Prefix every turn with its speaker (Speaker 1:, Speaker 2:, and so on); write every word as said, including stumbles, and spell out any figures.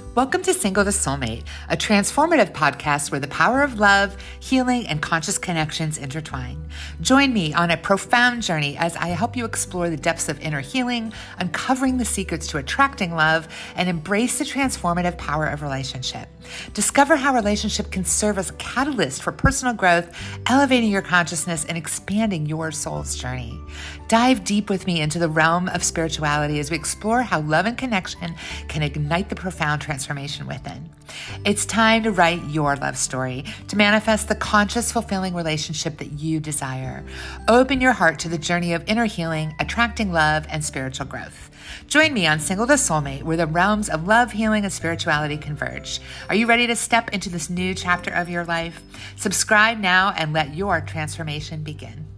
Speaker 1: Welcome to Single to Soulmate, a transformative podcast where the power of love, healing, and conscious connections intertwine. Join me on a profound journey as I help you explore the depths of inner healing, uncovering the secrets to attracting love, and embrace the transformative power of relationship. Discover how relationship can serve as a catalyst for personal growth, elevating your consciousness and expanding your soul's journey. Dive deep with me into the realm of spirituality as we explore how love and connection can ignite the profound transformation within. It's time to write your love story, to manifest the conscious, fulfilling relationship that you desire. Open your heart to the journey of inner healing, attracting love, and spiritual growth. Join me on Single to Soulmate, where the realms of love, healing, and spirituality converge. Are you ready to step into this new chapter of your life? Subscribe now and let your transformation begin.